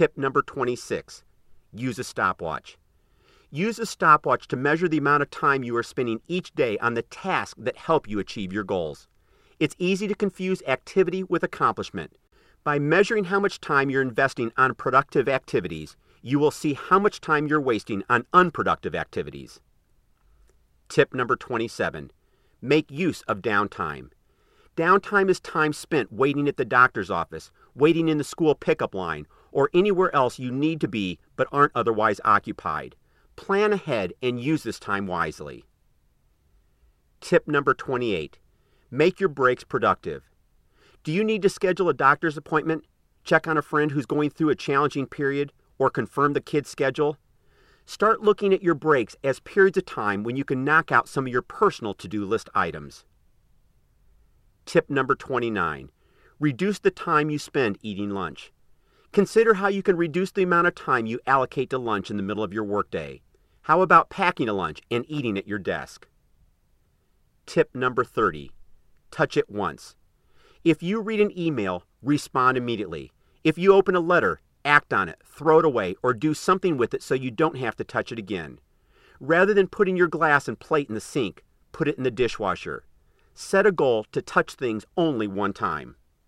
Tip number 26. Use a stopwatch. Use a stopwatch to measure the amount of time you are spending each day on the tasks that help you achieve your goals. It's easy to confuse activity with accomplishment. By measuring how much time you're investing on productive activities, you will see how much time you're wasting on unproductive activities. Tip number 27. Make use of downtime. Downtime is time spent waiting at the doctor's office, waiting in the school pickup line, or anywhere else you need to be but aren't otherwise occupied. Plan ahead and use this time wisely. Tip number 28. Make your breaks productive. Do you need to schedule a doctor's appointment, check on a friend who's going through a challenging period, or confirm the kid's schedule? Start looking at your breaks as periods of time when you can knock out some of your personal to-do list items. Tip number 29. Reduce the time you spend eating lunch. Consider how you can reduce the amount of time you allocate to lunch in the middle of your workday. How about packing a lunch and eating at your desk? Tip number 30. Touch it once. If you read an email, respond immediately. If you open a letter, act on it, throw it away, or do something with it so you don't have to touch it again. Rather than putting your glass and plate in the sink, put it in the dishwasher. Set a goal to touch things only one time.